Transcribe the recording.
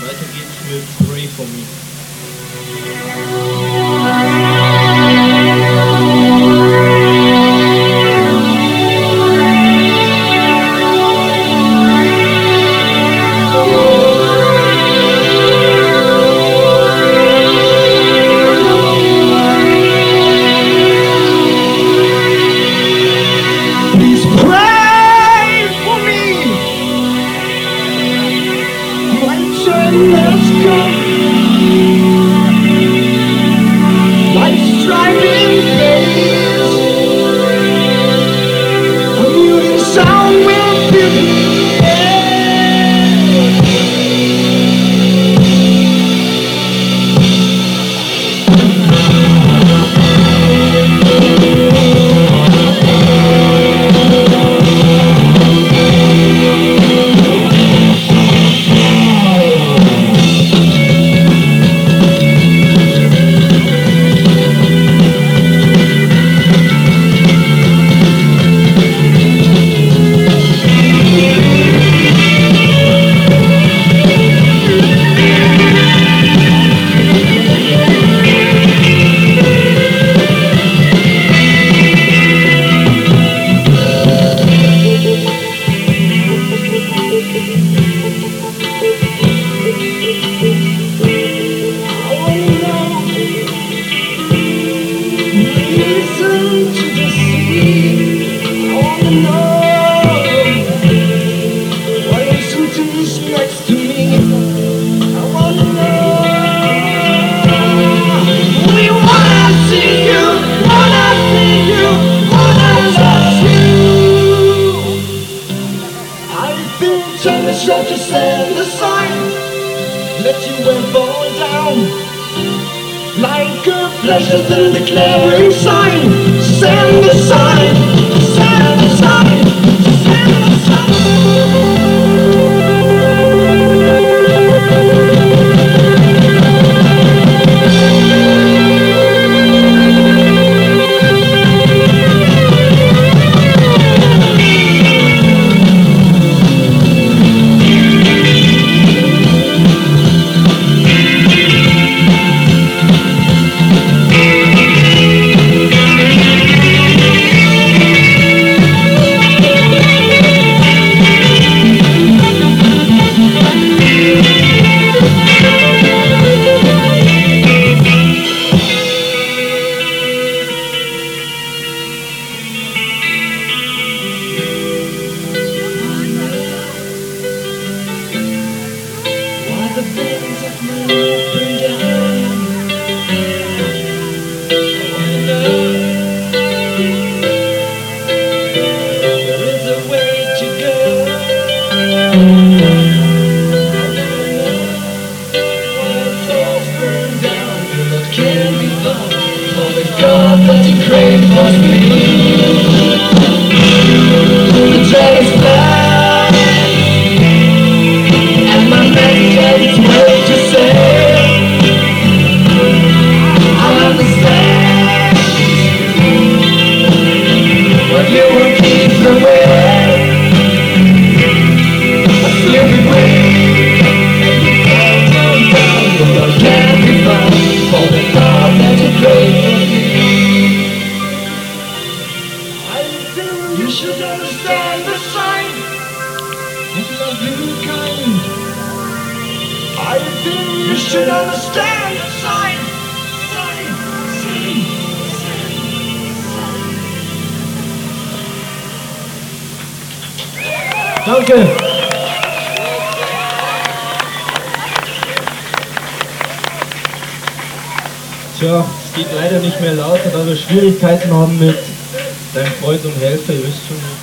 Weiter geht's mit Pray For Me. Let's go. Life's driving phase. A muted sound will fill the air. Just send a sign, let you wave fall down like a pleasure in declaring sign. Send a sign, send a sign, send a sign. The veins of my life burn down. There is a way to go. Why souls burn down, that can be found. For the God that you crave must be. The day is black, and my message is made to say, I understand, but you will keep the way. I feel the way, and you can't come down, but I can't be found. For the God that you pray for me, I think you should understand the sign of love you kind. I think you should understand the sign. Danke! Tja, es geht leider nicht mehr lauter, da wir Schwierigkeiten haben mit deinem Freund und Helfer, ihr wisst schon.